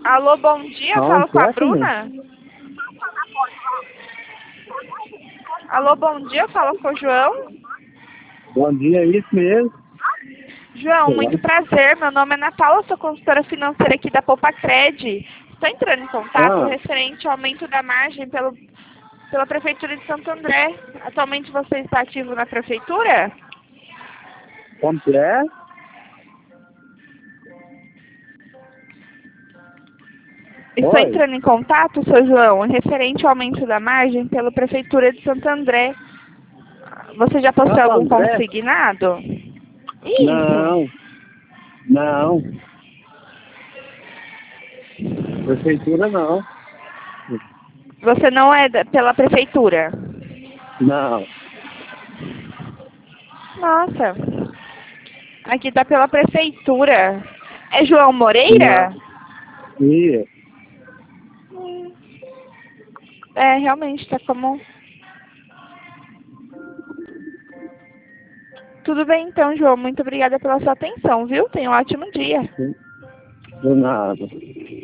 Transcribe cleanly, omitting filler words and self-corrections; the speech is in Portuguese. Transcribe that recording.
Alô, bom dia, Não, falo com a certo, né? Bruna. Alô, bom dia, falo com o João. Bom dia, é isso mesmo. João, muito prazer, meu nome é Ana Paula, sou consultora financeira aqui da Poupa-Cred. Estou entrando em contato Ah, referente ao aumento da margem pela Prefeitura de Santo André. Atualmente você está ativo na Prefeitura? como que é? Estou Oi. entrando em contato, seu João, referente ao aumento da margem pela Prefeitura de Santo André. Você já possui Santo algum André? consignado? Isso. Não, não. Prefeitura não. Você não é pela Prefeitura? Não. Nossa, aqui tá pela Prefeitura. É João Não. Moreira? E, É, realmente, tá como... Tudo bem então, João. Muito obrigada pela sua atenção, viu? Tenha um ótimo dia. do nada.